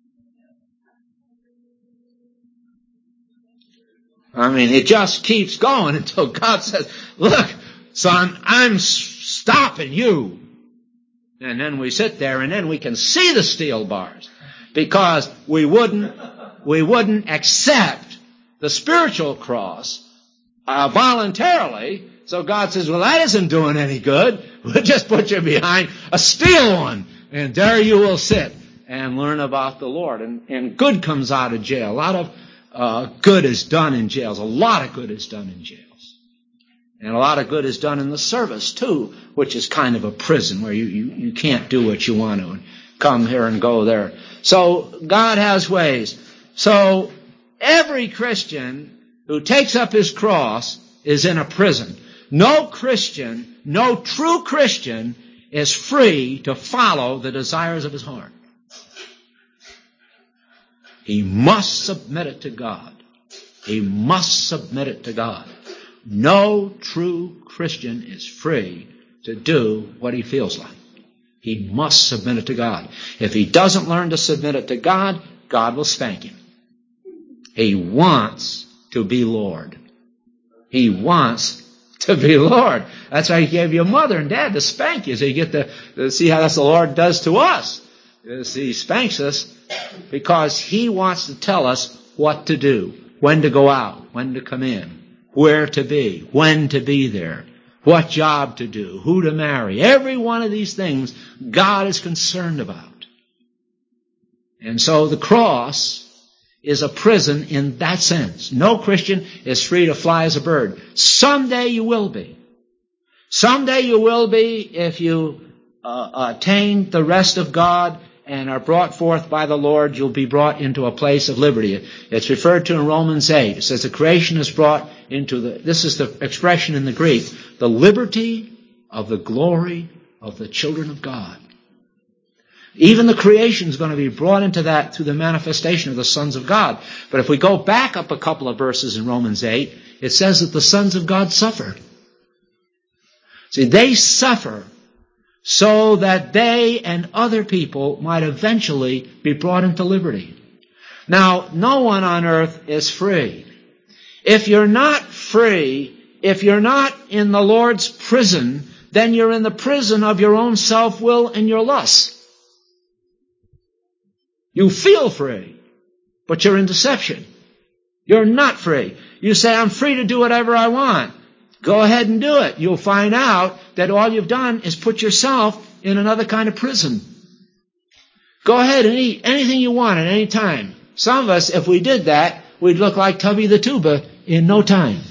I mean, it just keeps going until God says, look, son, I'm stopping you. And then we sit there and then we can see the steel bars because we wouldn't, we wouldn't accept the spiritual cross uh, voluntarily. So God says, well, that isn't doing any good. We'll just put you behind a steel one and there you will sit and learn about the Lord. And, and good comes out of jail. A lot of uh, good is done in jails. A lot of good is done in jails. And a lot of good is done in the service, too, which is kind of a prison where you, you, you can't do what you want to and come here and go there. So God has ways. So every Christian who takes up his cross is in a prison. No Christian, no true Christian is free to follow the desires of his heart. He must submit it to God. He must submit it to God. No true Christian is free to do what he feels like. He must submit it to God. If he doesn't learn to submit it to God, God will spank him. He wants to be Lord. He wants to be Lord. That's why he gave you a mother and dad to spank you, so you get to, to see how that's the Lord does to us. See, he spanks us because he wants to tell us what to do, when to go out, when to come in, where to be, when to be there, what job to do, who to marry. Every one of these things God is concerned about. And so the cross is a prison in that sense. No Christian is free to fly as a bird. Someday you will be. Someday you will be if you uh, attain the rest of God and are brought forth by the Lord. You'll be brought into a place of liberty. It's referred to in Romans eight. It says the creation is brought into the, this is the expression in the Greek, the liberty of the glory of the children of God. Even the creation is going to be brought into that through the manifestation of the sons of God. But if we go back up a couple of verses in Romans eight, it says that the sons of God suffer. See, they suffer so that they and other people might eventually be brought into liberty. Now, no one on earth is free. If you're not free, if you're not in the Lord's prison, then you're in the prison of your own self-will and your lusts. You feel free, but you're in deception. You're not free. You say, I'm free to do whatever I want. Go ahead and do it. You'll find out that all you've done is put yourself in another kind of prison. Go ahead and eat anything you want at any time. Some of us, if we did that, we'd look like Tubby the Tuba in no time.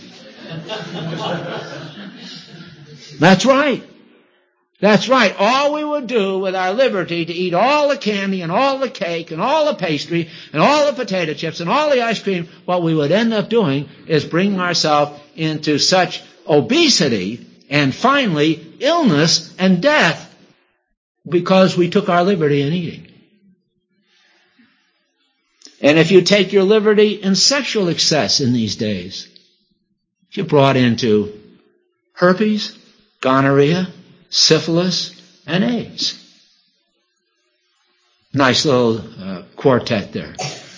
That's right. That's right. All we would do with our liberty to eat all the candy and all the cake and all the pastry and all the potato chips and all the ice cream, what we would end up doing is bringing ourselves into such obesity and finally illness and death because we took our liberty in eating. And if you take your liberty in sexual excess in these days, you're brought into herpes, gonorrhea, syphilis, and AIDS. Nice little uh, quartet there.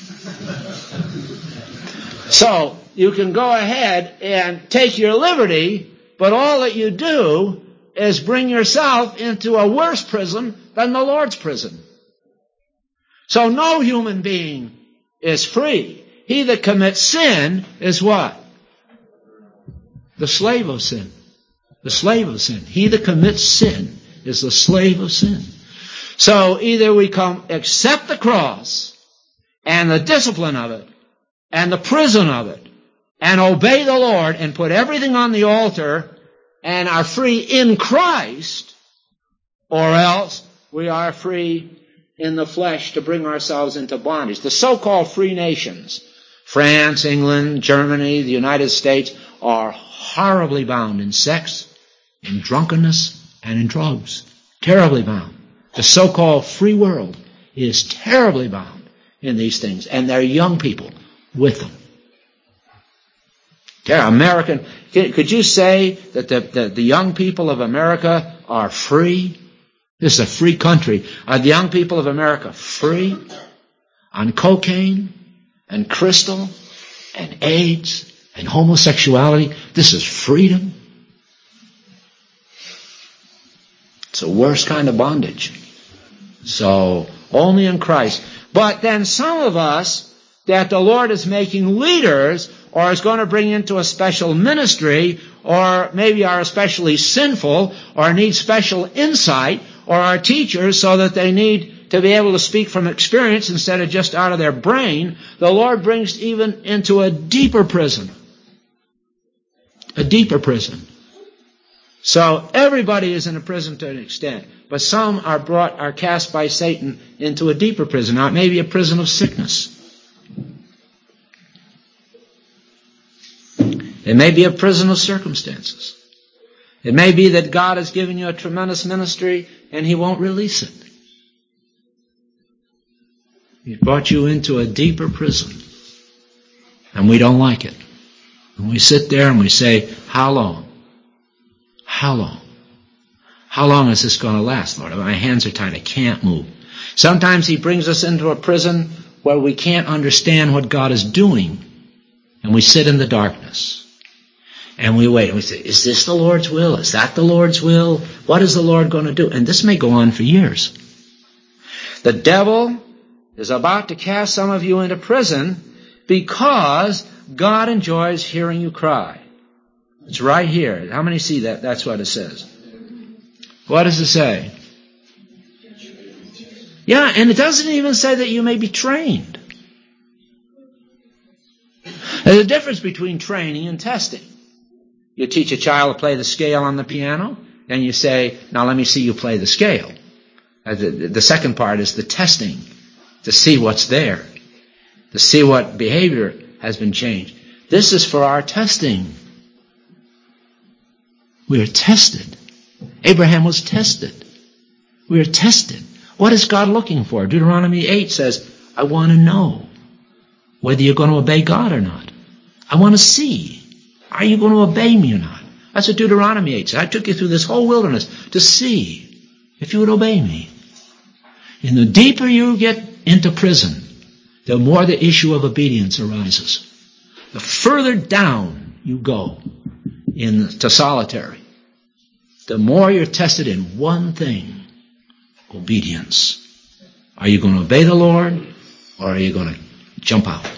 So, you can go ahead and take your liberty, but all that you do is bring yourself into a worse prison than the Lord's prison. So no human being is free. He that commits sin is what? The slave of sin. The slave of sin. He that commits sin is the slave of sin. So either we come accept the cross and the discipline of it and the prison of it and obey the Lord and put everything on the altar and are free in Christ, or else we are free in the flesh to bring ourselves into bondage. The so-called free nations, France, England, Germany, the United States, are horribly bound in sex, in drunkenness, and in drugs. Terribly bound. The so-called free world is terribly bound in these things, and their young people with them. American, could you say that the, the, the young people of America are free? This is a free country. Are the young people of America free on cocaine and crystal and AIDS and homosexuality? This is freedom. It's the worst kind of bondage. So, only in Christ. But then some of us that the Lord is making leaders or is going to bring into a special ministry or maybe are especially sinful or need special insight or are teachers so that they need to be able to speak from experience instead of just out of their brain, the Lord brings even into a deeper prison. A deeper prison. So everybody is in a prison to an extent, but some are brought, are cast by Satan into a deeper prison. Now it may be a prison of sickness. It may be a prison of circumstances. It may be that God has given you a tremendous ministry and He won't release it. He's brought you into a deeper prison. And we don't like it. And we sit there and we say, how long? How long? How long is this going to last, Lord? My hands are tied. I can't move. Sometimes He brings us into a prison where we can't understand what God is doing. And we sit in the darkness. And we wait. And we say, is this the Lord's will? Is that the Lord's will? What is the Lord going to do? And this may go on for years. The devil is about to cast some of you into prison because God enjoys hearing you cry. It's right here. How many see that? That's what it says. What does it say? Yeah, and it doesn't even say that you may be trained. There's a difference between training and testing. You teach a child to play the scale on the piano, and you say, now let me see you play the scale. The second part is the testing, to see what's there, to see what behavior has been changed. This is for our testing. We are tested. Abraham was tested. We are tested. What is God looking for? Deuteronomy eight says, I want to know whether you're going to obey God or not. I want to see. Are you going to obey me or not? That's what Deuteronomy eight says. I took you through this whole wilderness to see if you would obey me. And the deeper you get into prison, the more the issue of obedience arises. The further down you go into solitary, the more you're tested in one thing, obedience. Are you going to obey the Lord or are you going to jump out?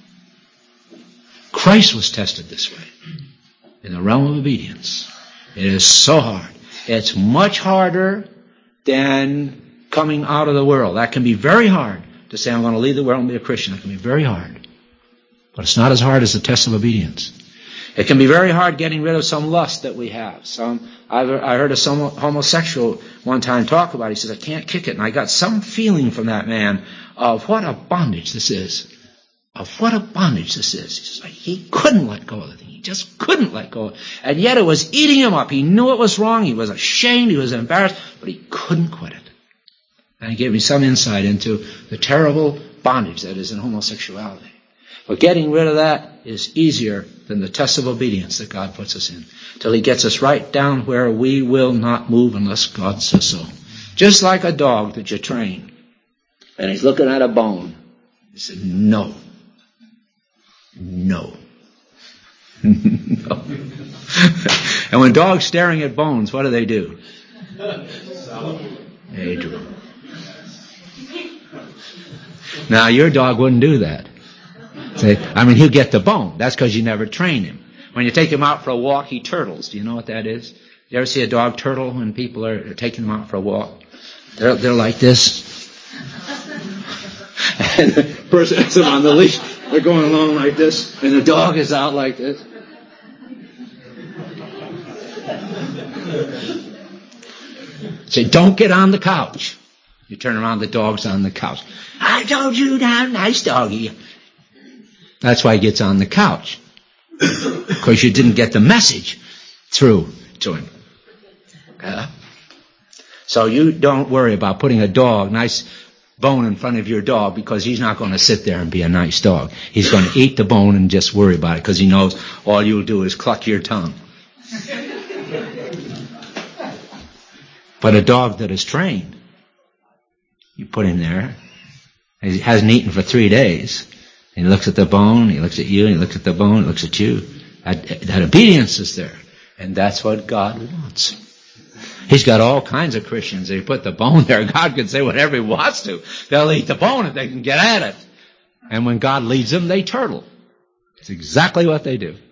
Christ was tested this way, in the realm of obedience. It is so hard. It's much harder than coming out of the world. That can be very hard to say, I'm going to leave the world and be a Christian. It can be very hard. But it's not as hard as the test of obedience. It can be very hard getting rid of some lust that we have. Some, I've, I heard a some homosexual one time talk about it. He says, I can't kick it. And I got some feeling from that man of what a bondage this is. Of what a bondage this is. He says, he couldn't let go of the thing. He just couldn't let go. And yet it was eating him up. He knew it was wrong. He was ashamed. He was embarrassed. But he couldn't quit it. And he gave me some insight into the terrible bondage that is in homosexuality. But getting rid of that is easier than the test of obedience that God puts us in. Till he gets us right down where we will not move unless God says so. Just like a dog that you train. And he's looking at a bone. He said, no. No. No. And when dogs staring at bones, what do they do? They do. Now your dog wouldn't do that. Say, I mean, he'll get the bone. That's because you never train him. When you take him out for a walk, he turtles. Do you know what that is? You ever see a dog turtle when people are taking them out for a walk? They're, they're like this. And the person has them on the leash. They're going along like this. And the dog is out like this. Say, don't get on the couch. You turn around, the dog's on the couch. I told you that, nice doggy. That's why he gets on the couch. Because you didn't get the message through to him. Uh, so you don't worry about putting a dog, nice bone in front of your dog, because he's not going to sit there and be a nice dog. He's going to eat the bone and just worry about it because he knows all you'll do is cluck your tongue. But a dog that is trained, you put him there, he hasn't eaten for three days. He looks at the bone, he looks at you, he looks at the bone, he looks at you. That, that obedience is there. And that's what God wants. He's got all kinds of Christians. If you put the bone there, God can say whatever he wants to. They'll eat the bone if they can get at it. And when God leads them, they turtle. It's exactly what they do.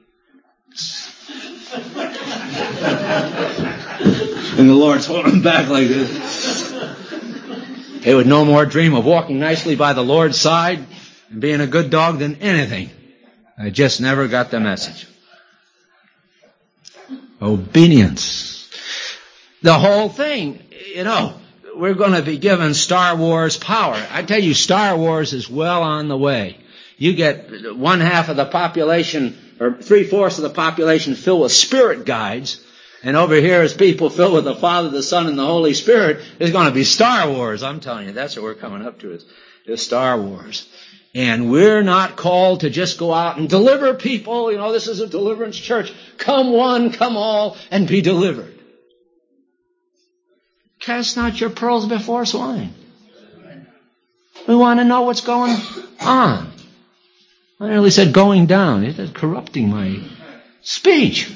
And the Lord's holding them back like this. They would no more dream of walking nicely by the Lord's side and being a good dog than anything. I just never got the message. Obedience. The whole thing, you know, we're going to be given Star Wars power. I tell you, Star Wars is well on the way. You get one half of the population, or three-fourths of the population filled with spirit guides, and over here is people filled with the Father, the Son, and the Holy Spirit. There's going to be Star Wars. I'm telling you, that's what we're coming up to, is, is Star Wars. And we're not called to just go out and deliver people. You know, this is a deliverance church. Come one, come all, and be delivered. Cast not your pearls before swine. We want to know what's going on. I nearly said going down. It's corrupting my speech.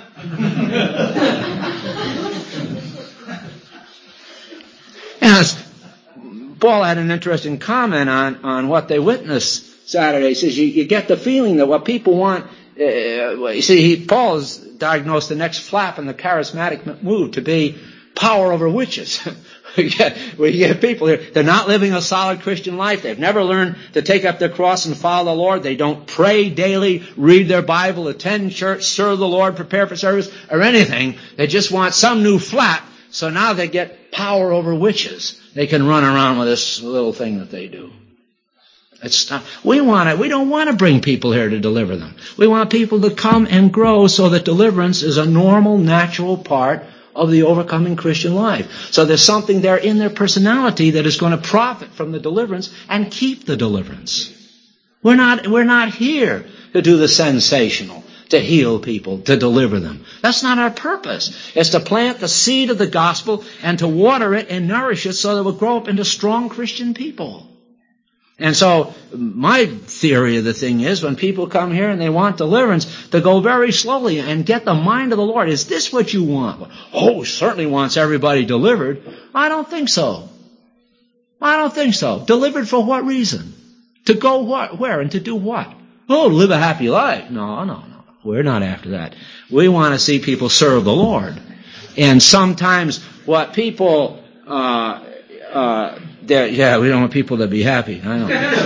Yes. Paul had an interesting comment on, on what they witnessed Saturday. He says, you, you get the feeling that what people want, uh, you see, he, Paul has diagnosed the next flap in the charismatic move to be power over witches. we, get, we get people here, they're not living a solid Christian life. They've never learned to take up their cross and follow the Lord. They don't pray daily, read their Bible, attend church, serve the Lord, prepare for service, or anything. They just want some new flap. So now they get power over witches. They can run around with this little thing that they do. It's not, we want it. We don't want to bring people here to deliver them. We want people to come and grow so that deliverance is a normal, natural part of the overcoming Christian life. So there's something there in their personality that is going to profit from the deliverance and keep the deliverance. We're not, we're not here to do the sensational, to heal people, to deliver them. That's not our purpose. It's to plant the seed of the gospel and to water it and nourish it so that it will grow up into strong Christian people. And so my theory of the thing is when people come here and they want deliverance, to go very slowly and get the mind of the Lord. Is this what you want? Oh, certainly wants everybody delivered. I don't think so. I don't think so. Delivered for what reason? To go what, where and to do what? Oh, live a happy life. No, no, no. We're not after that. We want to see people serve the Lord. And sometimes what people uh, Uh, yeah, we don't want people to be happy. I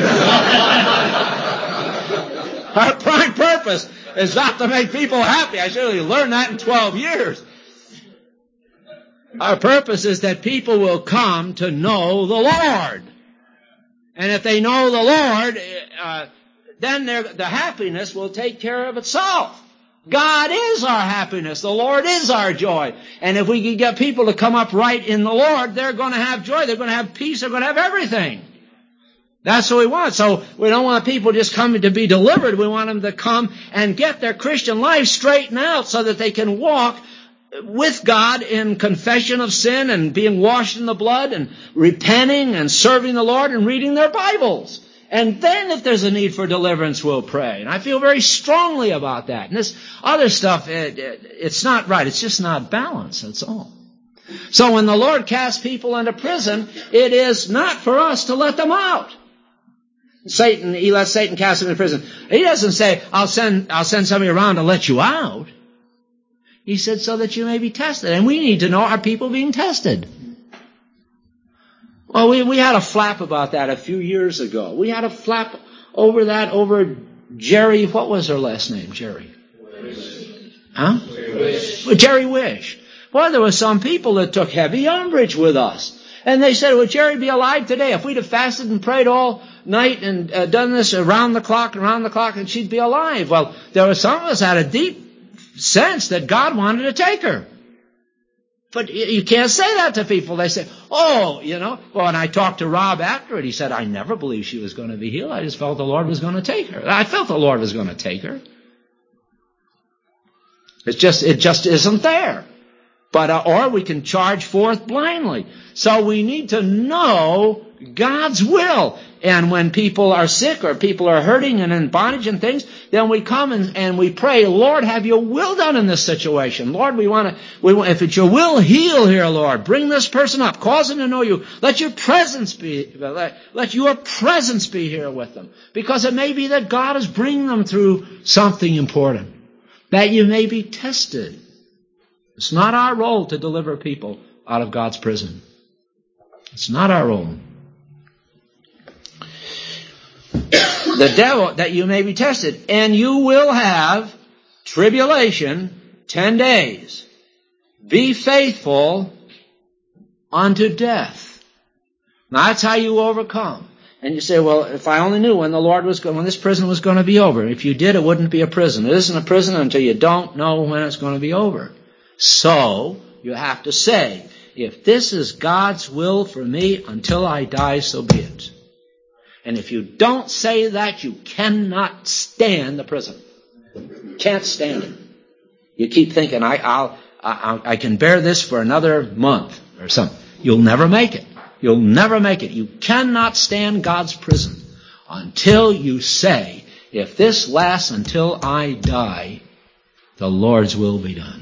know. Our prime purpose is not to make people happy. I should have learned that in twelve years. Our purpose is that people will come to know the Lord. And if they know the Lord, uh, then the happiness will take care of itself. God is our happiness. The Lord is our joy. And if we can get people to come up right in the Lord, they're going to have joy. They're going to have peace. They're going to have everything. That's what we want. So we don't want people just coming to be delivered. We want them to come and get their Christian life straightened out so that they can walk with God in confession of sin and being washed in the blood and repenting and serving the Lord and reading their Bibles. And then if there's a need for deliverance, we'll pray. And I feel very strongly about that. And this other stuff, it, it, it's not right. It's just not balanced. That's all. So when the Lord casts people into prison, it is not for us to let them out. Satan, he lets Satan cast them into prison. He doesn't say, I'll send, I'll send somebody around to let you out. He said, so that you may be tested. And we need to know, are people being tested? Well, we, we had a flap about that a few years ago. We had a flap over that over Jerry, what was her last name, Jerry? Wish. Huh? Wish. Well, Jerry Wish. Well, there were some people that took heavy umbrage with us. And they said, would Jerry be alive today? If we'd have fasted and prayed all night and uh, done this around the clock, around the clock, and she'd be alive. Well, there were some of us had a deep sense that God wanted to take her. But you can't say that to people. They say, oh, you know. Well, and I talked to Rob after it. He said, I never believed she was going to be healed. I just felt the Lord was going to take her. I felt the Lord was going to take her. It's just, it just isn't there. But, uh, or we can charge forth blindly. So we need to know God's will. And when people are sick or people are hurting and in bondage and things, then we come and, and we pray, Lord, have your will done in this situation. Lord, we want to, we want, if it's your will, heal here, Lord. Bring this person up. Cause them to know you. Let your presence be, let, let your presence be here with them. Because it may be that God is bringing them through something important. That you may be tested. It's not our role to deliver people out of God's prison. It's not our role. The devil, that you may be tested, and you will have tribulation ten days. Be faithful unto death. Now that's how you overcome. And you say, well, if I only knew when the Lord was going, when this prison was going to be over. If you did, it wouldn't be a prison. It isn't a prison until you don't know when it's going to be over. So, you have to say, if this is God's will for me until I die, so be it. And if you don't say that, you cannot stand the prison. You can't stand it. You keep thinking, I, I'll, I, I can bear this for another month or something. You'll never make it. You'll never make it. You cannot stand God's prison until you say, if this lasts until I die, the Lord's will be done.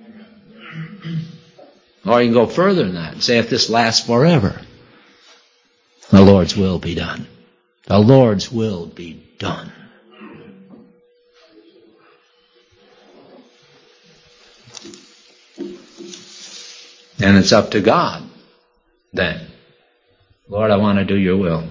Or you can go further than that and say, if this lasts forever, the Lord's will be done. The Lord's will be done. And it's up to God then. Lord, I want to do your will.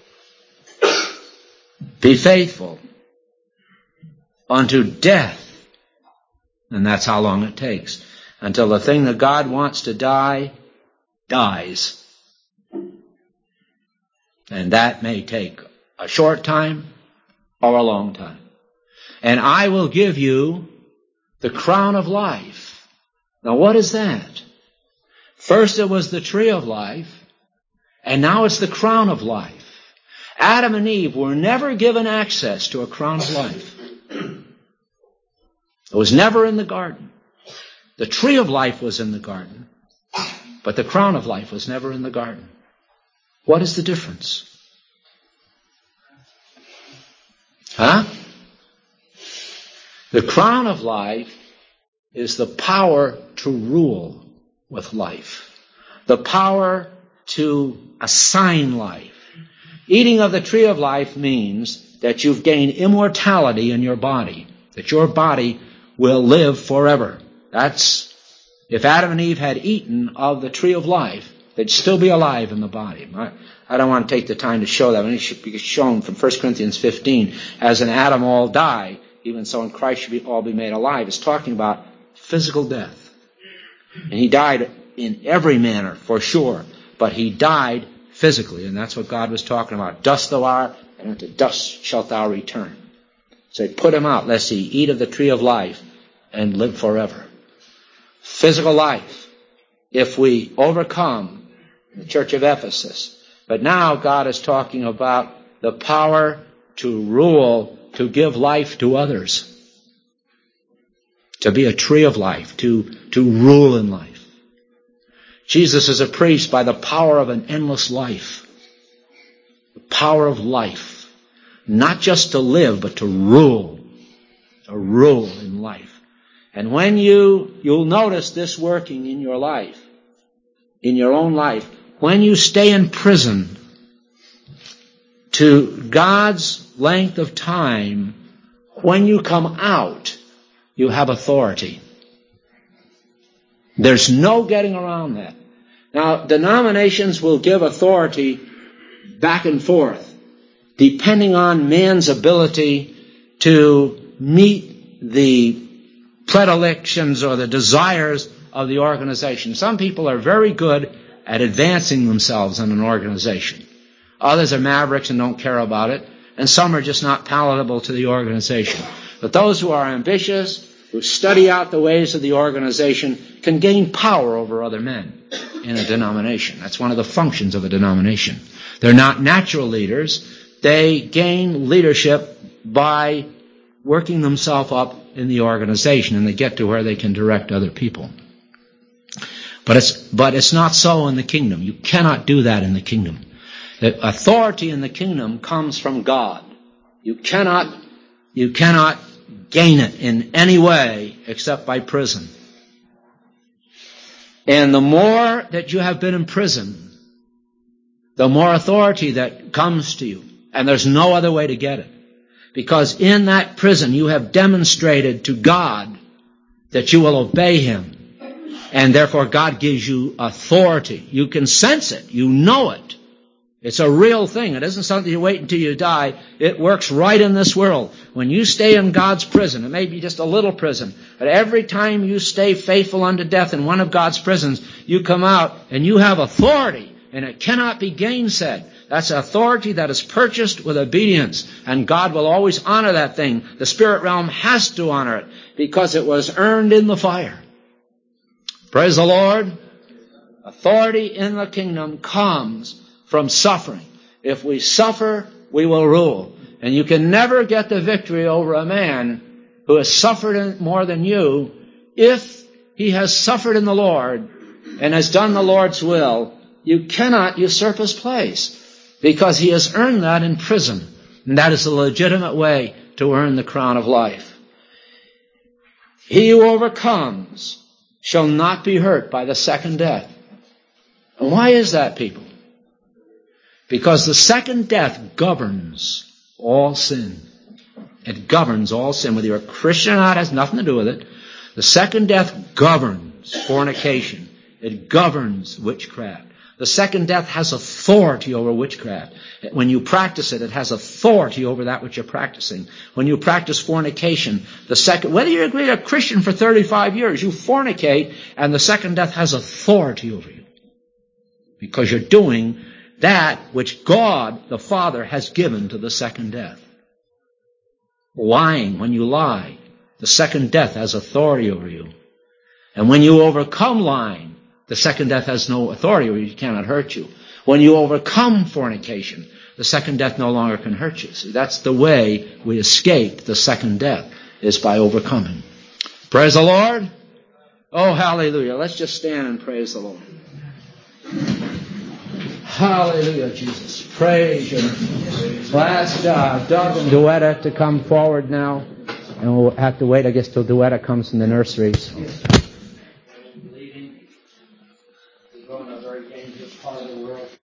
Be faithful unto death. And that's how long it takes. Until the thing that God wants to die, dies. And that may take a short time or a long time. And I will give you the crown of life. Now what is that? First it was the tree of life, and now it's the crown of life. Adam and Eve were never given access to a crown of life. It was never in the garden. The tree of life was in the garden, but the crown of life was never in the garden. What is the difference? Huh? The crown of life is the power to rule with life. The power to assign life. Eating of the tree of life means that you've gained immortality in your body. That your body will live forever. That's, if Adam and Eve had eaten of the tree of life, They'd still be alive in the body. I, I don't want to take the time to show that. It should be shown from First Corinthians fifteen. As in Adam all die, even so in Christ should be, all be made alive. It's talking about physical death. And he died in every manner, for sure. But he died physically, and that's what God was talking about. Dust thou art, and unto dust shalt thou return. So he put him out, lest he eat of the tree of life and live forever. Physical life, if we overcome the church of Ephesus. But now God is talking about the power to rule, to give life to others. To be a tree of life, to, to rule in life. Jesus is a priest by the power of an endless life. The power of life. Not just to live, but to rule. To rule in life. And when you, you'll notice this working in your life, in your own life, when you stay in prison to God's length of time, when you come out, you have authority. There's no getting around that. Now, denominations will give authority back and forth, depending on man's ability to meet the predilections or the desires of the organization. Some people are very good at advancing themselves in an organization. Others are mavericks and don't care about it. And some are just not palatable to the organization. But those who are ambitious, who study out the ways of the organization, can gain power over other men in a denomination. That's one of the functions of a denomination. They're not natural leaders. They gain leadership by working themselves up in the organization, and they get to where they can direct other people. But it's, but it's not so in the kingdom. You cannot do that in the kingdom. The authority in the kingdom comes from God. You cannot, you cannot gain it in any way except by prison. And the more that you have been in prison, the more authority that comes to you. And there's no other way to get it. Because in that prison you have demonstrated to God that you will obey Him. And therefore God gives you authority. You can sense it. You know it. It's a real thing. It isn't something you wait until you die. It works right in this world. When you stay in God's prison, it may be just a little prison, but every time you stay faithful unto death in one of God's prisons, you come out and you have authority, and it cannot be gainsaid. That's authority that is purchased with obedience, and God will always honor that thing. The spirit realm has to honor it because it was earned in the fire. Praise the Lord. Authority in the kingdom comes from suffering. If we suffer, we will rule. And you can never get the victory over a man who has suffered more than you if he has suffered in the Lord and has done the Lord's will. You cannot usurp his place because he has earned that in prison. And that is a legitimate way to earn the crown of life. He who overcomes shall not be hurt by the second death. And why is that, people? Because the second death governs all sin. It governs all sin. Whether you're a Christian or not has nothing to do with it. The second death governs fornication. It governs witchcraft. The second death has authority over witchcraft. When you practice it, it has authority over that which you're practicing. When you practice fornication, the second, whether you're a Christian for thirty-five years, you fornicate, and the second death has authority over you. Because you're doing that which God, the Father, has given to the second death. Lying, when you lie, the second death has authority over you. And when you overcome lying, the second death has no authority over you. It cannot hurt you. When you overcome fornication, the second death no longer can hurt you. See, that's the way we escape the second death, is by overcoming. Praise the Lord. Oh, hallelujah. Let's just stand and praise the Lord. Hallelujah, Jesus. Praise your name. Well, ask uh, Doug and Duetta to come forward now. And we'll have to wait, I guess, till Duetta comes from the nurseries. Leaving to go in a very dangerous part of the world.